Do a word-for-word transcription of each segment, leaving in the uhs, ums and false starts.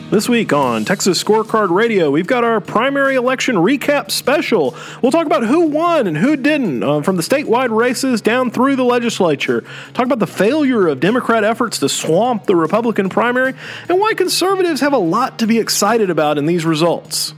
This week on Texas Scorecard Radio, we've got our primary election recap special. We'll talk about who won and who didn't, uh, from the statewide races down through the legislature. Talk about the failure of Democrat efforts to swamp the Republican primary, and why conservatives have a lot to be excited about in these results.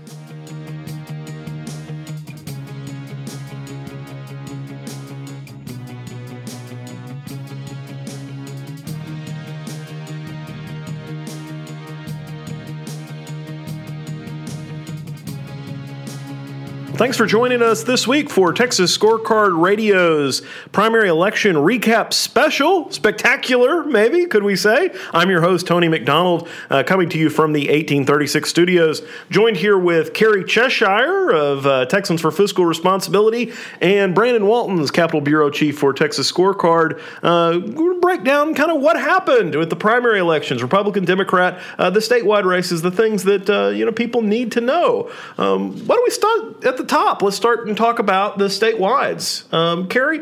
Thanks for joining us this week for Texas Scorecard Radio's primary election recap special. Spectacular, maybe, could we say? I'm your host, Tony McDonald, uh, coming to you from the eighteen thirty-six studios, joined here with Carrie Cheshire of uh, Texans for Fiscal Responsibility and Brandon Waltons, Capitol Bureau Chief for Texas Scorecard. Uh, we're going to break down kind of what happened with the primary elections, Republican, Democrat, uh, the statewide races, the things that uh, you know people need to know. Um, why don't we start at the top? Let's start and talk about the statewides. Um, Carrie,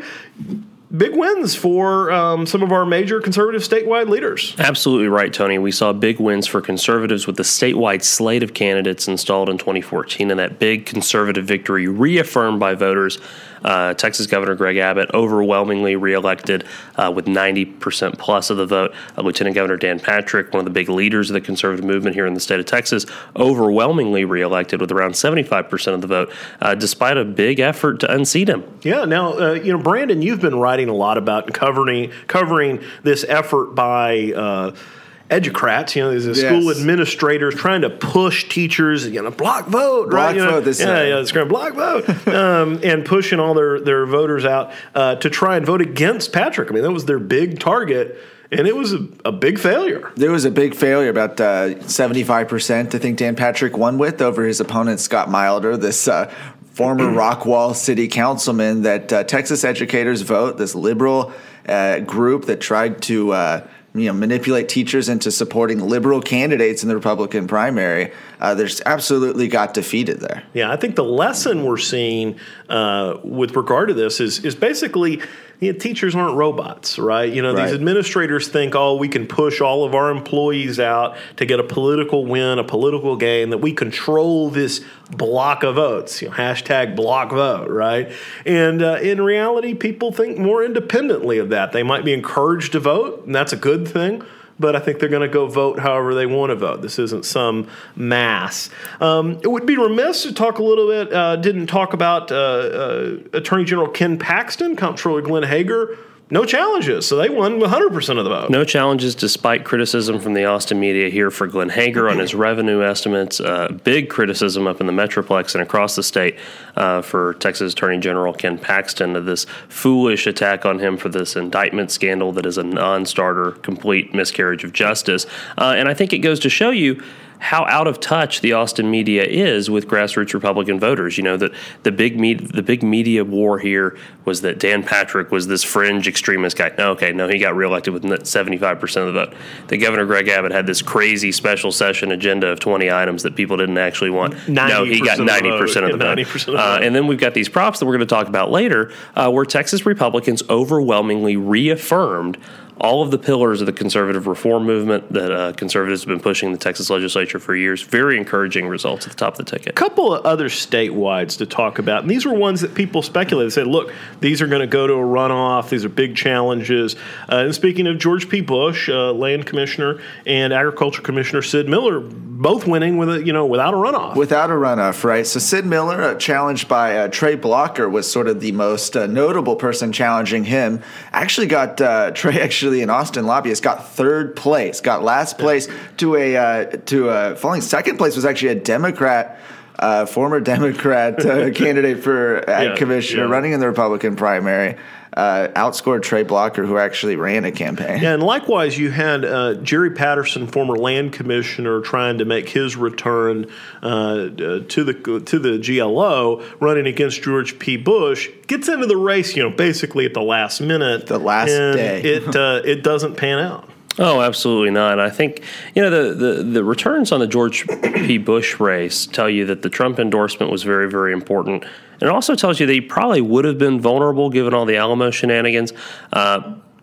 big wins for um, some of our major conservative statewide leaders. Absolutely right, Tony. We saw big wins for conservatives with the statewide slate of candidates installed in twenty fourteen, and that big conservative victory reaffirmed by voters. Uh, Texas Governor Greg Abbott overwhelmingly reelected uh, with ninety percent plus of the vote. Uh, Lieutenant Governor Dan Patrick, one of the big leaders of the conservative movement here in the state of Texas, overwhelmingly reelected with around seventy-five percent of the vote, uh, despite a big effort to unseat him. Yeah. Now, uh, you know, Brandon, you've been writing a lot about covering covering this effort by Uh, educrats, you know, these yes. school administrators trying to push teachers, you know, block vote, block right? You vote know, this yeah, time. yeah, it's going to block vote, um, and pushing all their, their voters out uh, to try and vote against Patrick. I mean, that was their big target, and it was a, a big failure. There was a big failure, about uh, seventy-five percent, I think Dan Patrick won with over his opponent, Scott Milder, this uh, former Rockwall city councilman that uh, Texas Educators Vote, this liberal uh, group that tried to uh, you know, manipulate teachers into supporting liberal candidates in the Republican primary. Uh, there's absolutely got defeated there. Yeah, I think the lesson we're seeing uh, with regard to this is is basically, you know, teachers aren't robots, right? You know, right. These administrators think, oh, we can push all of our employees out to get a political win, a political gain, that we control this block of votes, you know, hashtag block vote, right? And uh, in reality, people think more independently of that. They might be encouraged to vote, and that's a good thing. But I think they're going to go vote however they want to vote. This isn't some mass. Um, it would be remiss to talk a little bit, uh, didn't talk about uh, uh, Attorney General Ken Paxton, Comptroller Glenn Hager. No challenges, so they won one hundred percent of the vote. No challenges despite criticism from the Austin media here for Glenn Hager on his revenue estimates. Uh, big criticism up in the Metroplex and across the state uh, for Texas Attorney General Ken Paxton of this foolish attack on him for this indictment scandal that is a non-starter, complete miscarriage of justice. Uh, and I think it goes to show you how out of touch the Austin media is with grassroots Republican voters. You know, that the big me- the big media war here was that Dan Patrick was this fringe extremist guy. No, okay, no, he got reelected with seventy-five percent of the vote. The Governor Greg Abbott had this crazy special session agenda of twenty items that people didn't actually want. No, he got ninety percent of the vote. Of the vote. Uh, and then we've got these props that we're going to talk about later, uh, where Texas Republicans overwhelmingly reaffirmed all of the pillars of the conservative reform movement that uh, conservatives have been pushing in the Texas legislature for years. Very encouraging results at the top of the ticket. A couple of other statewide to talk about, and these were ones that people speculated. They said, look, these are going to go to a runoff. These are big challenges. Uh, and speaking of George P. Bush, uh, Land Commissioner, and Agriculture Commissioner Sid Miller, both winning with a, you know, without a runoff. Without a runoff, right? So Sid Miller, uh, challenged by uh, Trey Blocker, was sort of the most uh, notable person challenging him. Actually got uh, Trey actually an Austin lobbyist got third place, got last place to a uh, to a falling second place was actually a Democrat, uh, former Democrat uh, candidate for ag yeah, commissioner yeah. running in the Republican primary. Uh, outscored Trey Blocker, who actually ran a campaign. Yeah, and likewise, you had uh, Jerry Patterson, former land commissioner, trying to make his return uh, to the to the G L O, running against George P. Bush. Gets into the race, you know, basically at the last minute, the last and day. it uh, it doesn't pan out. Oh, absolutely not. I think, you know, the, the, the returns on the George P. Bush race tell you that the Trump endorsement was very, very important. And it also tells you that he probably would have been vulnerable given all the Alamo shenanigans. Uh,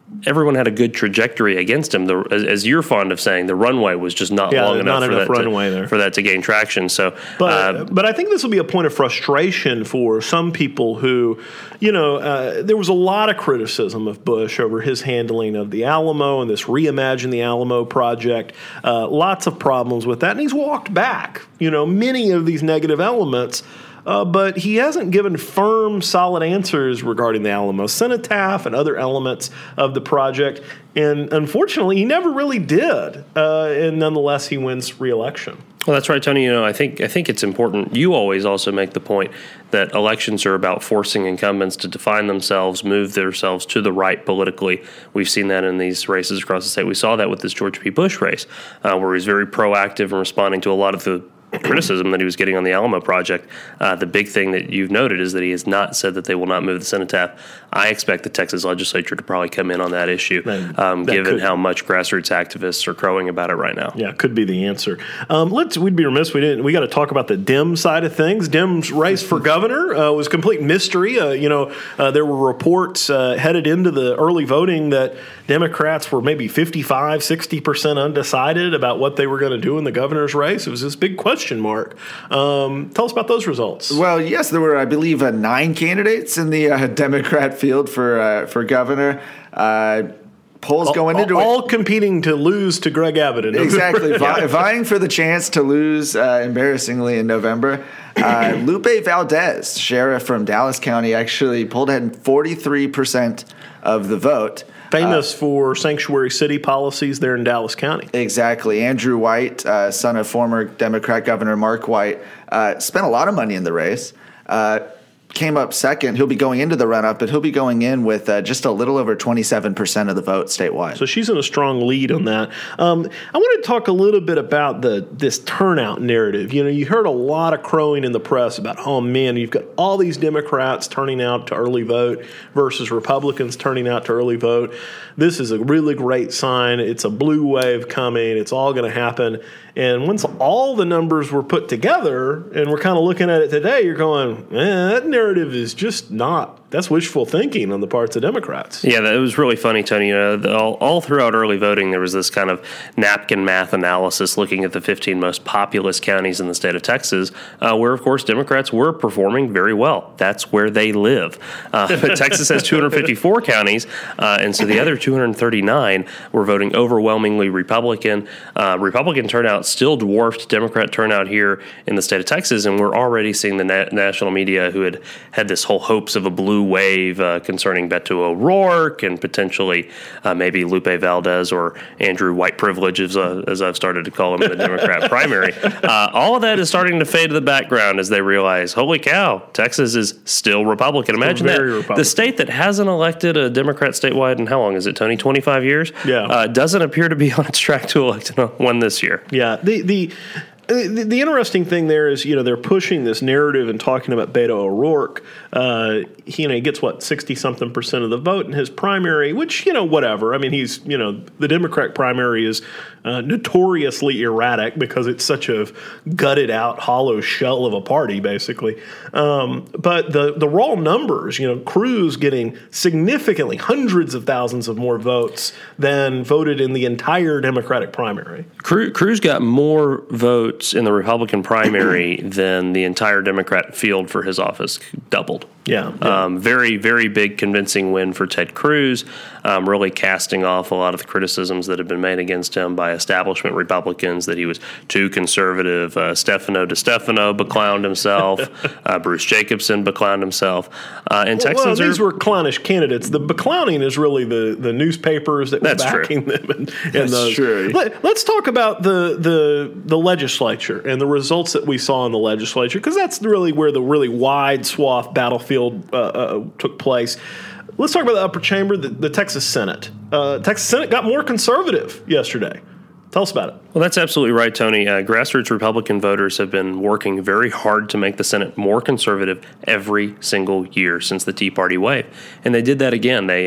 everyone had a good trajectory against him. The, as, as you're fond of saying, the runway was just not yeah, long enough, not for, enough that runway to, there. for that to gain traction. So, but uh, but I think this will be a point of frustration for some people who, you know, uh, there was a lot of criticism of Bush over his handling of the Alamo and this Reimagine the Alamo project. Uh, lots of problems with that, and he's walked back, you know, many of these negative elements. Uh, but he hasn't given firm, solid answers regarding the Alamo Cenotaph and other elements of the project. And unfortunately, he never really did. Uh, and nonetheless, he wins re-election. Well, that's right, Tony. You know, I think I think it's important. You always also make the point that elections are about forcing incumbents to define themselves, move themselves to the right politically. We've seen that in these races across the state. We saw that with this George P. Bush race, uh, where he's very proactive in responding to a lot of the criticism that he was getting on the Alamo project. Uh, the big thing that you've noted is that he has not said that they will not move the cenotaph. I expect the Texas legislature to probably come in on that issue, that, um, that given could, how much grassroots activists are crowing about it right now. Yeah, could be the answer. Um, let's. We'd be remiss we didn't. We got to talk about the Dem side of things. Dem's race for governor uh, was complete mystery. Uh, you know, uh, there were reports uh, headed into the early voting that Democrats were maybe fifty-five, sixty percent undecided about what they were going to do in the governor's race. It was this big question mark. Um, tell us about those results. Well, yes, there were, I believe, uh, nine candidates in the uh, Democrat field for uh, for governor. Uh, polls all, going into all, it. All competing to lose to Greg Abbott. In exactly, yeah. vi- vying for the chance to lose uh, embarrassingly in November. Uh, Lupe Valdez, sheriff from Dallas County, actually pulled ahead in forty-three percent of the vote. Famous uh, for sanctuary city policies there in Dallas County. Exactly. Andrew White, uh, son of former Democrat Governor Mark White, uh, spent a lot of money in the race. Uh, came up second. He'll be going into the run-up, but he'll be going in with uh, just a little over twenty-seven percent of the vote statewide. So she's in a strong lead on that. Um, I want to talk a little bit about the this turnout narrative. You know, you heard a lot of crowing in the press about, oh, man, you've got all these Democrats turning out to early vote versus Republicans turning out to early vote. This is a really great sign. It's a blue wave coming. It's all going to happen. And once all the numbers were put together and we're kind of looking at it today, you're going, eh, that narrative is just not. That's wishful thinking on the parts of Democrats. Yeah, that was really funny, Tony. Uh, the, all, all throughout early voting, there was this kind of napkin math analysis looking at the fifteen most populous counties in the state of Texas, uh, where, of course, Democrats were performing very well. That's where they live. Uh, but Texas has two hundred fifty-four counties, uh, and so the other two hundred thirty-nine were voting overwhelmingly Republican. Uh, Republican turnout still dwarfed Democrat turnout here in the state of Texas, and we're already seeing the na- national media who had had this whole hopes of a blue wave uh, concerning Beto O'Rourke and potentially uh, maybe Lupe Valdez or Andrew White Privilege, as, uh, as I've started to call him in the Democrat primary. Uh, all of that is starting to fade to the background as they realize, holy cow, Texas is still Republican. Imagine that. Republican. The state that hasn't elected a Democrat statewide in how long is it, Tony? twenty-five years? Yeah. Uh, doesn't appear to be on its track to elect one this year. Yeah. The, the The, the interesting thing there is, you know, they're pushing this narrative and talking about Beto O'Rourke. Uh, he, you know, he gets, what, sixty-something percent of the vote in his primary, which, you know, whatever. I mean, he's, you know, the Democrat primary is uh, notoriously erratic because it's such a gutted-out, hollow shell of a party, basically. Um, but the, the raw numbers, you know, Cruz getting significantly hundreds of thousands of more votes than voted in the entire Democratic primary. Cruz got more votes in the Republican primary than the entire Democrat field for his office, doubled. Yeah, yeah. Um, very, very big convincing win for Ted Cruz, um, really casting off a lot of the criticisms that have been made against him by establishment Republicans, that he was too conservative. Uh, Stefano DeStefano beclowned himself. uh, Bruce Jacobson beclowned himself. Uh, and well, Texans well, these are, were clownish candidates. The beclowning is really the, the newspapers that were That's backing true. them. And, and That's those. true. Let, let's talk about the, the, the legislature and the results that we saw in the legislature, because that's really where the really wide swath battlefield uh, uh, took place. Let's talk about the upper chamber, the, the Texas Senate. Uh, Texas Senate got more conservative yesterday. Tell us about it. Well, that's absolutely right, Tony. Uh, grassroots Republican voters have been working very hard to make the Senate more conservative every single year since the Tea Party wave. And they did that again. They uh,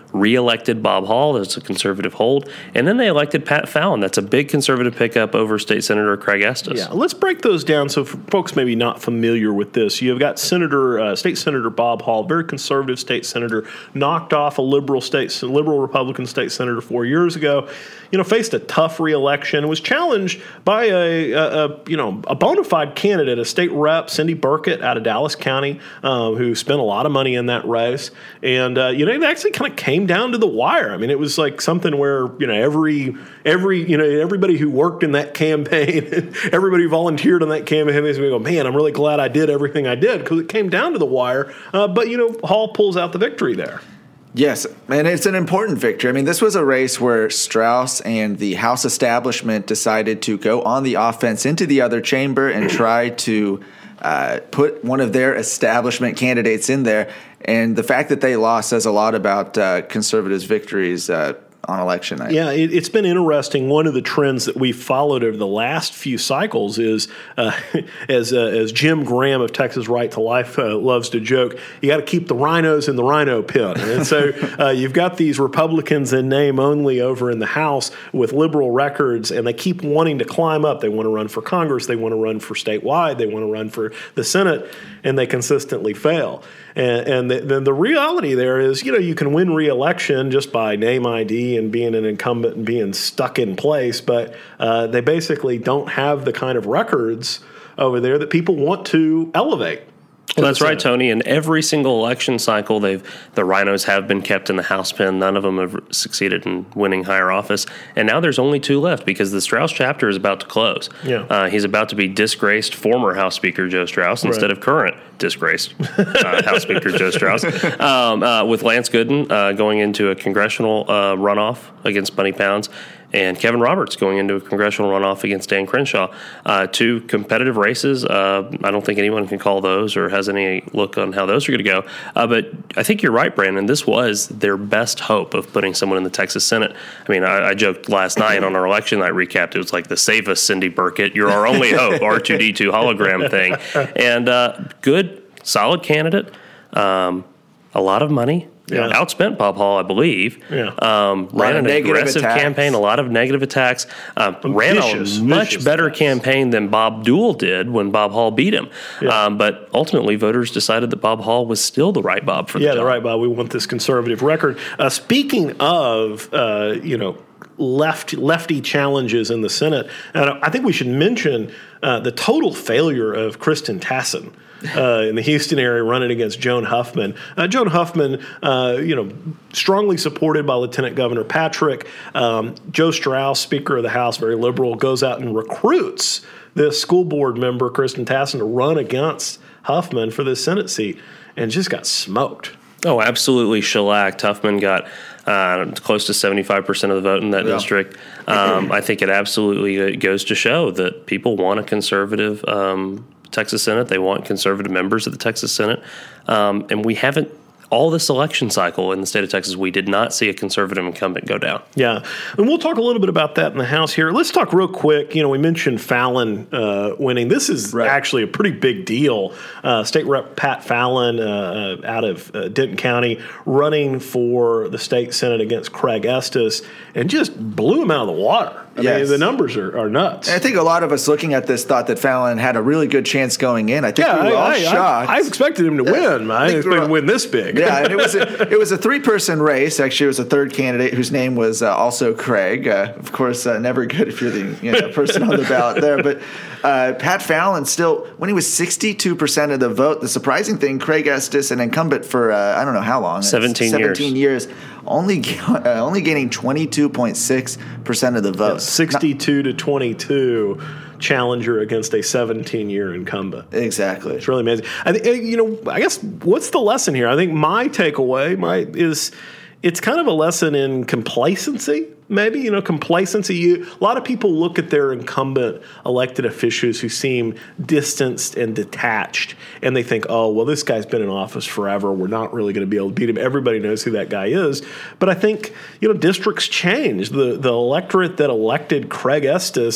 re-elected Bob Hall. That's a conservative hold. And then they elected Pat Fallon. That's a big conservative pickup over State Senator Craig Estes. Yeah, let's break those down so for folks maybe not familiar with this. You've got Senator, uh, State Senator Bob Hall, very conservative state senator, knocked off a liberal state, liberal Republican state senator four years ago. You know, faced a tough re-election, was challenged by a, a, a you know a bona fide candidate, a state rep, Cindy Burkett out of Dallas County, uh, who spent a lot of money in that race, and uh, you know it actually kind of came down to the wire. I mean, it was like something where you know every every you know everybody who worked in that campaign, everybody who volunteered on that campaign, is going to go, man, I'm really glad I did everything I did because it came down to the wire. Uh, but you know, Hall pulls out the victory there. Yes, and it's an important victory. I mean, this was a race where Strauss and the House establishment decided to go on the offense into the other chamber and try to uh, put one of their establishment candidates in there. And the fact that they lost says a lot about uh, conservatives' victories uh, on election night. Yeah, it, it's been interesting. One of the trends that we've followed over the last few cycles is, uh, as uh, as Jim Graham of Texas Right to Life uh, loves to joke, you got to keep the rhinos in the rhino pen. And so uh, you've got these Republicans in name only over in the House with liberal records, and they keep wanting to climb up. They want to run for Congress. They want to run for statewide. They want to run for the Senate, and they consistently fail. And, and the, the, the reality there is, you know, you can win re-election just by name I D and being an incumbent and being stuck in place, but uh, they basically don't have the kind of records over there that people want to elevate. Well, that's right, Tony. In every single election cycle, they've the rhinos have been kept in the House pen. None of them have succeeded in winning higher office. And now there's only two left because the Strauss chapter is about to close. Yeah. Uh, he's about to be disgraced former House Speaker Joe Strauss instead right. of current disgraced uh, House Speaker Joe Strauss, um, uh, with Lance Gooden uh, going into a congressional uh, runoff against Bunny Pounds, and Kevin Roberts going into a congressional runoff against Dan Crenshaw. Uh, two competitive races. Uh, I don't think anyone can call those or has any look on how those are going to go. Uh, but I think you're right, Brandon. This was their best hope of putting someone in the Texas Senate. I mean, I, I joked last night on our election night recap. It was like the save us, Cindy Burkett. You're our only hope, R two D two hologram thing. And uh, good, solid candidate. Um, a lot of money. Yeah. Outspent Bob Hall, I believe. Yeah. Um, ran an aggressive attacks. campaign, a lot of negative attacks. Um, ran vicious, a much vicious better attacks. campaign than Bob Deuel did when Bob Hall beat him. Yeah. Um, but ultimately, voters decided that Bob Hall was still the right Bob for the Yeah, job. the right, Bob. We want this conservative record. Uh, speaking of, uh, you know, left lefty challenges in the Senate, and I think we should mention uh, the total failure of Kristen Tassin. Uh, in the Houston area, running against Joan Huffman. Uh, Joan Huffman, uh, you know, strongly supported by Lieutenant Governor Patrick. Um, Joe Strauss, Speaker of the House, very liberal, goes out and recruits this school board member, Kristen Tassin, to run against Huffman for this Senate seat, and just got smoked. Oh, absolutely shellacked. Huffman got uh, close to seventy-five percent of the vote in that Yeah. district. Um, I think it absolutely goes to show that people want a conservative um, Texas Senate. They want conservative members of the Texas Senate. Um, and we haven't, all this election cycle in the state of Texas, we did not see a conservative incumbent go down. Yeah, and we'll talk a little bit about that in the House here. Let's talk real quick. You know, we mentioned Fallon uh, winning. This is Right. actually a pretty big deal. Uh, State Rep Pat Fallon uh, uh, out of uh, Denton County running for the state Senate against Craig Estes and just blew him out of the water. I Yes. mean, the numbers are, are nuts. And I think a lot of us looking at this thought that Fallon had a really good chance going in. I think yeah, we were all I, I, shocked. I, I expected him to win. I, think expected we're him all- to win this big. Yeah, and it was a, it was a three-person race. Actually, it was a third candidate whose name was uh, also Craig. Uh, of course, uh, never good if you're the you know, person on the ballot there. But uh, Pat Fallon still, when he was sixty-two percent of the vote, the surprising thing, Craig Estes, an incumbent for uh, I don't know how long, seventeen seventeen years, only uh, only gaining twenty-two point six percent of the vote. sixty-two to twenty-two challenger against a seventeen-year incumbent. Exactly. It's really amazing. I think, you know, I guess what's the lesson here? I think my takeaway my is it's kind of a lesson in complacency. Maybe, you know, complacency. You, a lot of people look at their incumbent elected officials who seem distanced and detached, and they think, oh, well, this guy's been in office forever. We're not really going to be able to beat him. Everybody knows who that guy is. But I think, you know, districts change. The, the electorate that elected Craig Estes,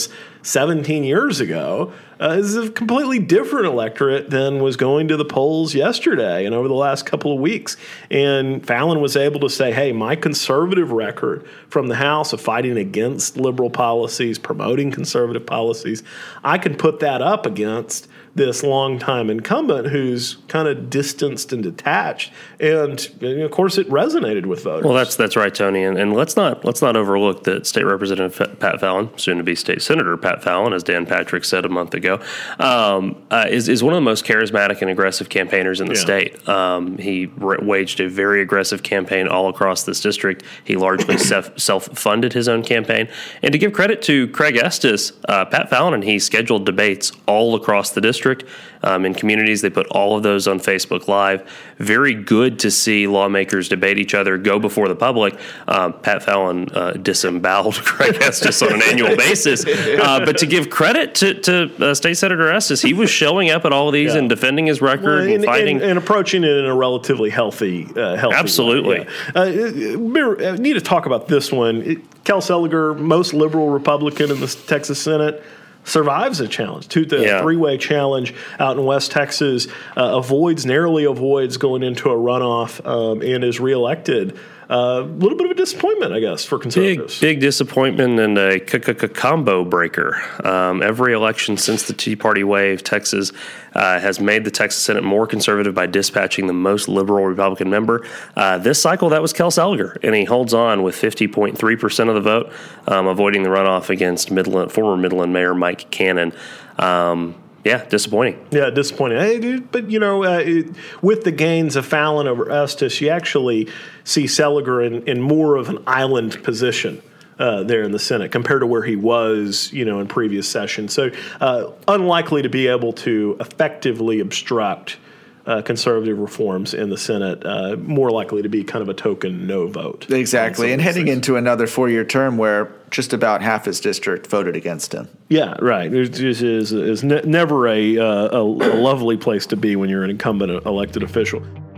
seventeen years ago, uh, is a completely different electorate than was going to the polls yesterday and over the last couple of weeks. And Fallon was able to say, hey, my conservative record from the House of fighting against liberal policies, promoting conservative policies, I can put that up against this longtime incumbent who's kind of distanced and detached, and, and of course it resonated with voters. Well, that's that's right, Tony, and, and let's not let's not overlook that State Representative Pat Fallon, soon to be State Senator Pat Fallon, as Dan Patrick said a month ago, um, uh, is is one of the most charismatic and aggressive campaigners in the yeah. state. Um, he re- waged a very aggressive campaign all across this district. He largely self self funded his own campaign, and to give credit to Craig Estes, uh, Pat Fallon and he scheduled debates all across the district. Um, in communities. They put all of those on Facebook Live. Very good to see lawmakers debate each other, go before the public. Um, Pat Fallon uh, disemboweled Craig Estes on an annual basis. Uh, but to give credit to, to uh, State Senator Estes, he was showing up at all of these yeah. and defending his record well, and, and fighting. And, and approaching it in a relatively healthy, uh, healthy Absolutely. way. Yeah. Uh, I need to talk about this one. It, Kel Seliger, most liberal Republican in the Texas Senate, survives a challenge, two, the yeah. three-way challenge out in West Texas, uh, avoids, narrowly avoids going into a runoff, um, and is reelected. A uh, little bit of a disappointment, I guess, for conservatives. Big, big disappointment and a combo breaker. Um, every election since the Tea Party wave, Texas uh, has made the Texas Senate more conservative by dispatching the most liberal Republican member. Uh, this cycle, that was Kel Seliger, and he holds on with fifty point three percent of the vote, um, avoiding the runoff against Midland, former Midland Mayor Mike Cannon. Um, Yeah, disappointing. Yeah, disappointing. Hey, dude, but, you know, uh, it, with the gains of Fallon over Estes, you actually see Seliger in, in more of an island position uh, there in the Senate compared to where he was, you know, in previous sessions. So uh, unlikely to be able to effectively obstruct Uh, conservative reforms in the Senate, uh, more likely to be kind of a token no vote. Exactly, and heading things. into another four-year term where just about half his district voted against him. Yeah, right. It is, is ne- never a, uh, a, a lovely place to be when you're an incumbent elected official.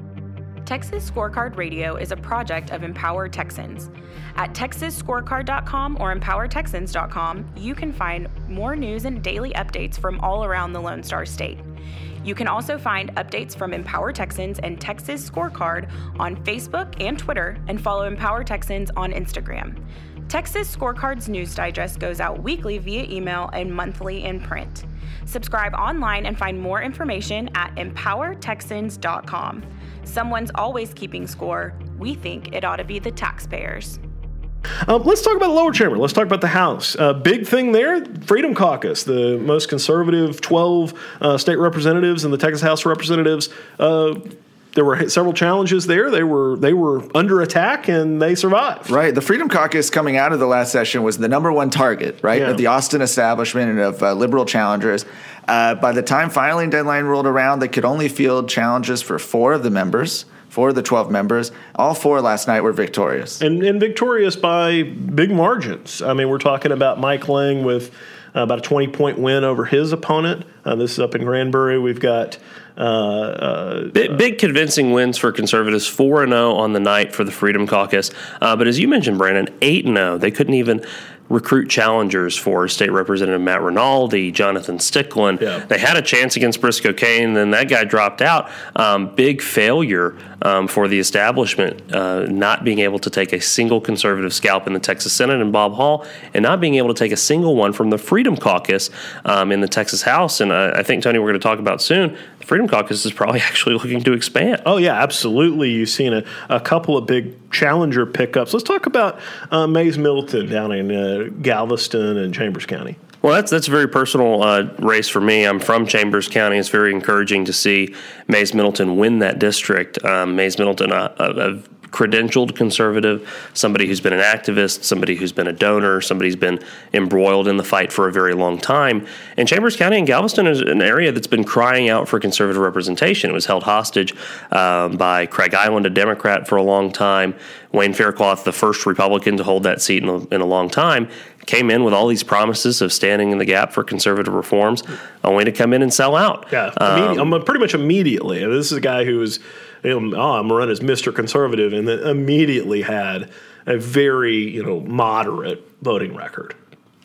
Texas Scorecard Radio is a project of Empower Texans. At texas scorecard dot com or empower texans dot com, you can find more news and daily updates from all around the Lone Star State. You can also find updates from Empower Texans and Texas Scorecard on Facebook and Twitter, and follow Empower Texans on Instagram. Texas Scorecard's news digest goes out weekly via email and monthly in print. Subscribe online and find more information at empower texans dot com. Someone's always keeping score. We think it ought to be the taxpayers. Um, let's talk about the lower chamber. Let's talk about the House. Uh, big thing there, Freedom Caucus, the most conservative twelve uh, state representatives in the Texas House of Representatives. Uh, there were several challenges there. They were they were under attack, and they survived. Right. The Freedom Caucus coming out of the last session was the number one target, right, yeah. of the Austin establishment and of uh, liberal challengers. Uh, by the time filing deadline rolled around, they could only field challenges for four of the members. Four of the twelve members, all four last night were victorious. And, and victorious by big margins. I mean, we're talking about Mike Lang with uh, about a twenty-point win over his opponent. Uh, this is up in Granbury. We've got uh, uh, big, big convincing wins for conservatives, four and oh on the night for the Freedom Caucus. Uh, but as you mentioned, Brandon, eight and oh. They couldn't even recruit challengers for State Representative Matt Rinaldi, Jonathan Stickland. Yeah. They had a chance against Briscoe Kane, then that guy dropped out. Um, big failure um, for the establishment, uh, not being able to take a single conservative scalp in the Texas Senate and Bob Hall, and not being able to take a single one from the Freedom Caucus um, in the Texas House. And uh, I think, Tony, we're going to talk about soon, the Freedom Caucus is probably actually looking to expand. Oh, yeah, absolutely. You've seen a, a couple of big challenger pickups. Let's talk about uh, Mays Middleton down in uh, Galveston and Chambers County. Well, that's that's a very personal uh, race for me. I'm from Chambers County. It's very encouraging to see Mays Middleton win that district. Um, Mays Middleton, a, a, a credentialed conservative, somebody who's been an activist, somebody who's been a donor, somebody who's been embroiled in the fight for a very long time. And Chambers County and Galveston is an area that's been crying out for conservative representation. It was held hostage um, by Craig Island, a Democrat, for a long time. Wayne Faircloth, the first Republican to hold that seat in a, in a long time, came in with all these promises of standing in the gap for conservative reforms, only to come in and sell out. Yeah, um, I'm pretty much immediately. This is a guy who was, you know, oh, I'm run as Mister Conservative, and then immediately had a very, you know, moderate voting record.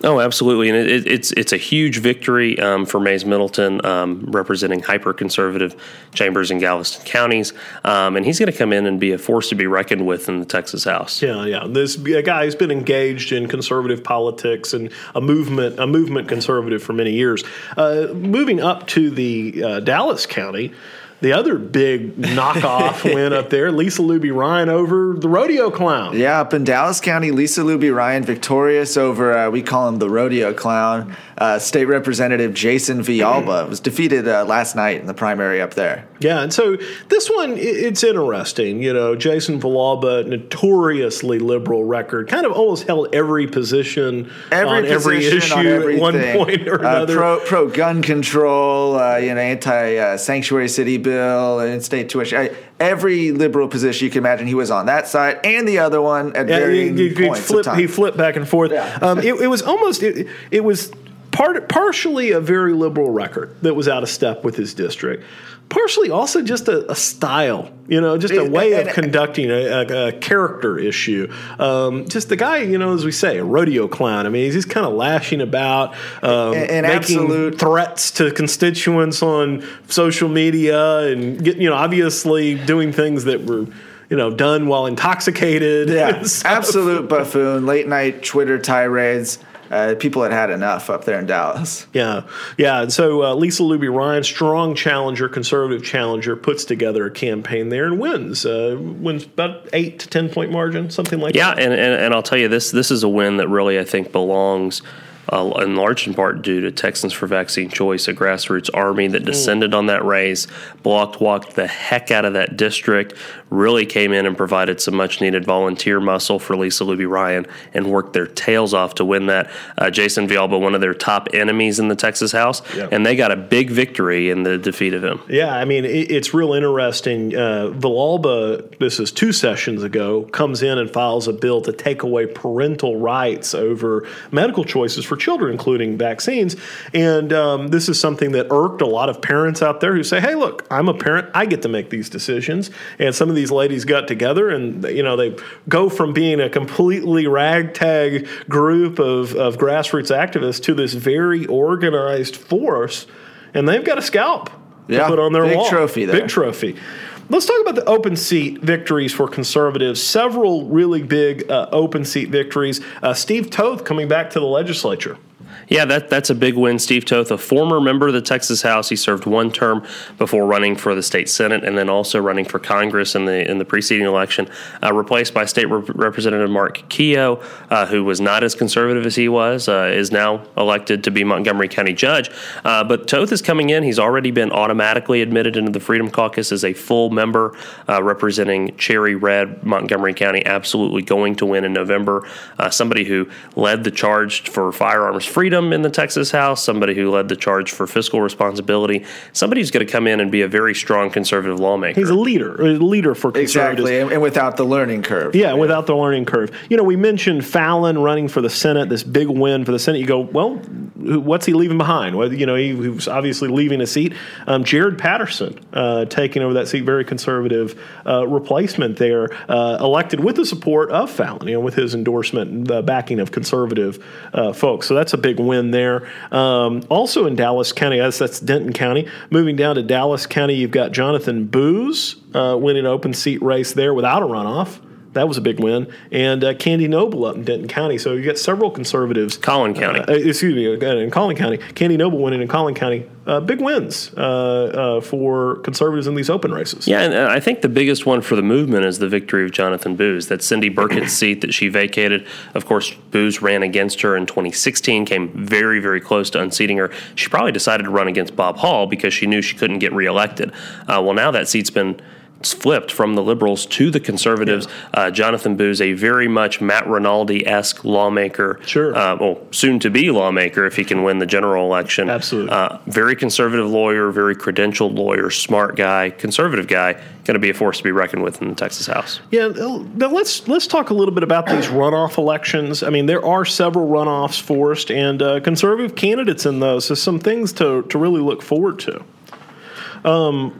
Oh, absolutely, and it, it, it's it's a huge victory um, for Mays Middleton, um, representing hyper-conservative Chambers and Galveston counties, um, and he's going to come in and be a force to be reckoned with in the Texas House. Yeah, yeah. This a guy who's been engaged in conservative politics and a movement, a movement conservative for many years. Uh, moving up to the uh, Dallas County. The other big knockoff win up there, Lisa Luby Ryan over the rodeo clown. Yeah, up in Dallas County, Lisa Luby Ryan victorious over, uh, we call him the rodeo clown, uh, State Representative Jason Villalba. Was defeated uh, last night in the primary up there. Yeah, and so this one, it's interesting. You know, Jason Villalba, notoriously liberal record, kind of almost held every position every on every issue on at one point or another. Uh, pro, pro gun control, uh, you know, anti uh, sanctuary city bill, and state tuition. I, every liberal position you can imagine, he was on that side and the other one at yeah, varying he, he, points flip, of time. He flipped back and forth. Yeah. um, it, it was almost it, it was part partially a very liberal record that was out of step with his district. Partially also just a, a style, you know, just a way of conducting a, a, a character issue. Um, just the guy, you know, as we say, a rodeo clown. I mean, he's just kind of lashing about, um, an making absolute threats to constituents on social media and, get, you know, obviously doing things that were, you know, done while intoxicated. Yeah, absolute buffoon, late night Twitter tirades. Uh, people had had enough up there in Dallas. Yeah, yeah. And so uh, Lisa Luby Ryan, strong challenger, conservative challenger, puts together a campaign there and wins. Uh, wins about eight to ten point margin, something like yeah, that. Yeah, and, and and I'll tell you this: this is a win that really I think belongs. Uh, in large in part due to Texans for Vaccine Choice, a grassroots army that descended on that race, blocked, walked the heck out of that district, really came in and provided some much-needed volunteer muscle for Lisa Luby Ryan and worked their tails off to win that. Uh, Jason Villalba, one of their top enemies in the Texas House, yeah. and they got a big victory in the defeat of him. Yeah, I mean, it, it's real interesting. Uh, Villalba, this is two sessions ago, comes in and files a bill to take away parental rights over medical choices for children, including vaccines. And um, this is something that irked a lot of parents out there who say, hey, look, I'm a parent. I get to make these decisions. And some of these ladies got together and, you know, they go from being a completely ragtag group of, of grassroots activists to this very organized force. And they've got a scalp yeah, to put on their big wall. Trophy there. Big trophy. Let's talk about the open seat victories for conservatives. Several really big uh, open seat victories. Uh, Steve Toth coming back to the legislature. Yeah, that that's a big win. Steve Toth, a former member of the Texas House, he served one term before running for the state Senate and then also running for Congress in the in the preceding election, uh, replaced by State Rep- Representative Mark Keogh, uh, who was not as conservative as he was, uh, is now elected to be Montgomery County Judge. Uh, but Toth is coming in. He's already been automatically admitted into the Freedom Caucus as a full member, uh, representing Cherry Red, Montgomery County, absolutely going to win in November. Uh, somebody who led the charge for firearms freedom in the Texas House, somebody who led the charge for fiscal responsibility, somebody who's going to come in and be a very strong conservative lawmaker. He's a leader, a leader for conservatives. Exactly, and, and without the learning curve. Yeah, yeah, without the learning curve. You know, we mentioned Fallon running for the Senate, this big win for the Senate. You go, well, what's he leaving behind? Well, you know, he, he was obviously leaving a seat. Um, Jared Patterson uh, taking over that seat, very conservative uh, replacement there, uh, elected with the support of Fallon, you know, with his endorsement and the backing of conservative uh, folks. So that's a big win there. Um, also in Dallas County, that's, that's Denton County. Moving down to Dallas County, you've got Jonathan Booz uh, winning an open seat race there without a runoff. That was a big win. And uh, Candy Noble up in Denton County. So you got several conservatives. Collin County. Uh, excuse me, in Collin County. Candy Noble winning in Collin County. Uh, big wins uh, uh, for conservatives in these open races. Yeah, and I think the biggest one for the movement is the victory of Jonathan Booz. That's Cindy Burkett's seat that she vacated. Of course, Booz ran against her in twenty sixteen, came very, very close to unseating her. She probably decided to run against Bob Hall because she knew she couldn't get reelected. Uh, well, now that seat's been flipped from the liberals to the conservatives. Yeah. Uh, Jonathan Booz, a very much Matt Rinaldi-esque lawmaker. Sure. Uh, well, soon-to-be lawmaker if he can win the general election. Absolutely. Uh, very conservative lawyer, very credentialed lawyer, smart guy, conservative guy, going to be a force to be reckoned with in the Texas House. Yeah, now let's let's talk a little bit about these runoff elections. I mean, there are several runoffs forced, and uh, conservative candidates in those. So some things to, to really look forward to. Um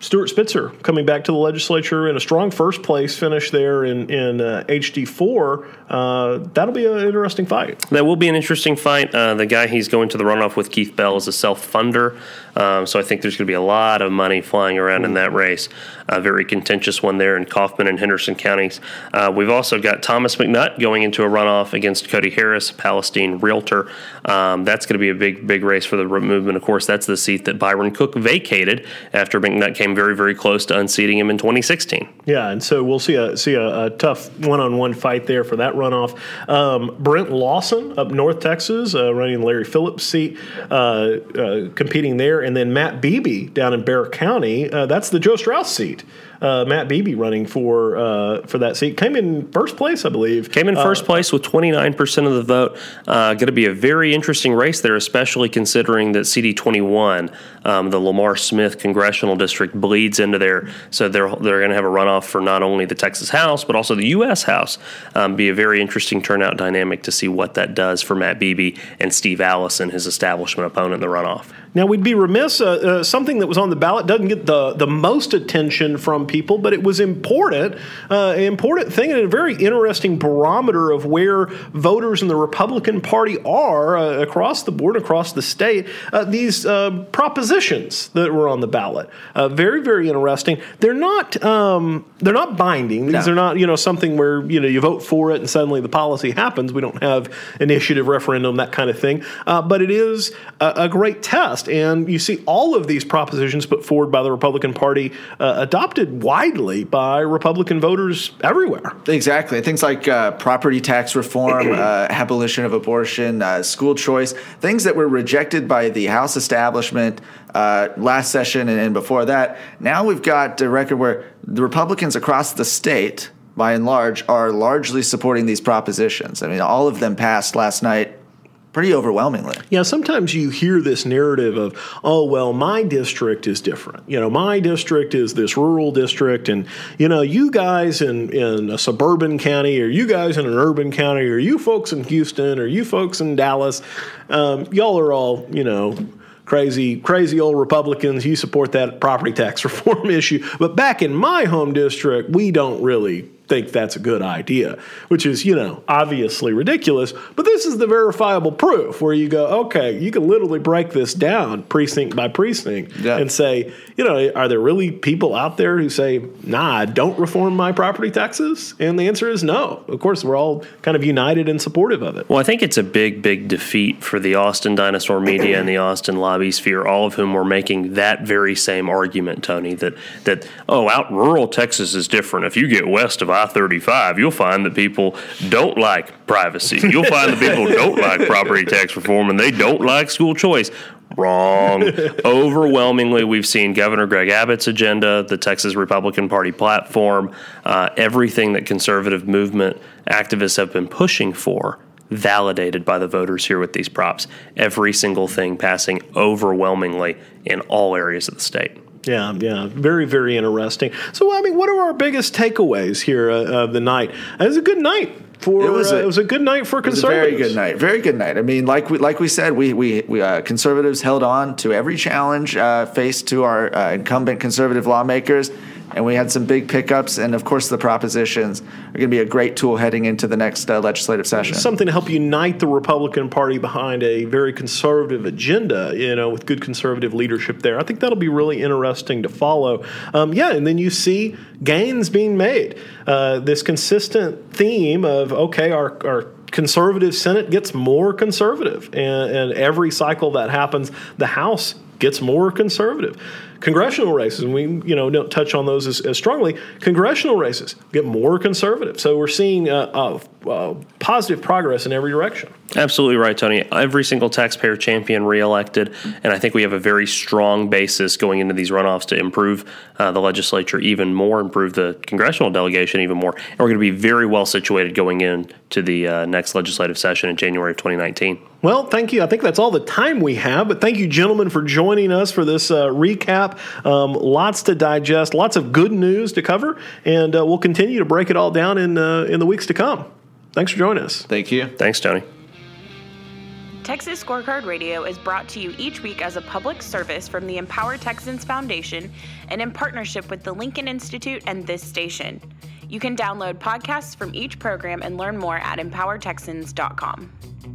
Stuart Spitzer coming back to the legislature in a strong first place finish there in, in uh, H D four. Uh, that'll be an interesting fight. That will be an interesting fight. Uh, the guy he's going to the runoff with, Keith Bell, is a self-funder. Um, so I think there's going to be a lot of money flying around in that race. A very contentious one there in Kaufman and Henderson counties. Uh, we've also got Thomas McNutt going into a runoff against Cody Harris, Palestine realtor. Um, that's going to be a big, big race for the movement. Of course, that's the seat that Byron Cook vacated after McNutt came very, very close to unseating him in twenty sixteen. Yeah, and so we'll see a see a, a tough one-on-one fight there for that runoff. Um, Brent Lawson up North Texas, uh, running Larry Phillips' seat, uh, uh, competing there, and then Matt Beebe down in Bexar County. Uh, that's the Joe Strauss seat. Uh, Matt Beebe running for uh, for that seat. Came in first place, I believe. Came in first uh, place with twenty-nine percent of the vote. Uh, going to be a very interesting race there, especially considering that C D twenty-one, um, the Lamar Smith congressional district, bleeds into there. So they're they're going to have a runoff for not only the Texas House, but also the U S House. Um, be a very interesting turnout dynamic to see what that does for Matt Beebe and Steve Allison, his establishment opponent in the runoff. Now, we'd be remiss, uh, uh, something that was on the ballot doesn't get the, the most attention from people, but it was important, uh, an important thing and a very interesting barometer of where voters in the Republican Party are uh, across the board, across the state. Uh, these uh, propositions that were on the ballot, uh, very, very interesting. They're not um, they're not binding. These No. are not, you know, something where, you know, you vote for it and suddenly the policy happens. We don't have initiative, referendum, that kind of thing. Uh, but it is a, a great test. And you see all of these propositions put forward by the Republican Party uh, adopted widely by Republican voters everywhere. Exactly. Things like uh, property tax reform, uh, abolition of abortion, uh, school choice, things that were rejected by the House establishment uh, last session and, and before that. Now we've got a record where the Republicans across the state, by and large, are largely supporting these propositions. I mean, all of them passed last night pretty overwhelmingly. Yeah, sometimes you hear this narrative of, oh, well, my district is different. You know, my district is this rural district, and, you know, you guys in, in a suburban county, or you guys in an urban county, or you folks in Houston, or you folks in Dallas, um, y'all are all, you know, crazy, crazy old Republicans. You support that property tax reform issue. But back in my home district, we don't really think that's a good idea, which is, you know, obviously ridiculous. But this is the verifiable proof where you go, okay, you can literally break this down precinct by precinct yeah. and say, you know, are there really people out there who say, nah, don't reform my property taxes? And the answer is no. Of course, we're all kind of united and supportive of it. Well, I think it's a big, big defeat for the Austin Dinosaur Media and the Austin Lobby Sphere, all of whom were making that very same argument, Tony, that, that oh, out rural Texas is different. If you get west of I thirty-five, you'll find that people don't like privacy. You'll find that people don't like property tax reform, and they don't like school choice. Wrong. Overwhelmingly, we've seen Governor Greg Abbott's agenda, the Texas Republican Party platform, uh, everything that conservative movement activists have been pushing for, validated by the voters here with these props. Every single thing passing overwhelmingly in all areas of the state. Yeah, yeah, very, very interesting. So, I mean, what are our biggest takeaways here uh, of the night? It was a good night for. It was a, uh, it was a good night for it was conservatives. a very good night. Very good night. I mean, like we like we said, we we, we uh, conservatives held on to every challenge uh, faced to our uh, incumbent conservative lawmakers. And we had some big pickups, and of course the propositions are going to be a great tool heading into the next uh, legislative session. Something to help unite the Republican Party behind a very conservative agenda, you know, with good conservative leadership there. I think that'll be really interesting to follow. Um, yeah, and then you see gains being made. Uh, this consistent theme of, okay, our, our conservative Senate gets more conservative, and, and every cycle that happens, the House gets more conservative. Congressional races, and we you know don't touch on those as, as strongly, congressional races get more conservative. So we're seeing uh, uh, uh, positive progress in every direction. Absolutely right, Tony. Every single taxpayer champion reelected, and I think we have a very strong basis going into these runoffs to improve uh, the legislature even more, improve the congressional delegation even more, and we're going to be very well situated going into the uh, next legislative session in January of twenty nineteen. Well, thank you. I think that's all the time we have, but thank you, gentlemen, for joining us for this uh, recap. Um, lots to digest, lots of good news to cover, and uh, we'll continue to break it all down in uh, in the weeks to come. Thanks for joining us. Thank you. Thanks, Tony. Texas Scorecard Radio is brought to you each week as a public service from the Empower Texans Foundation and in partnership with the Lincoln Institute and this station. You can download podcasts from each program and learn more at empower texans dot com.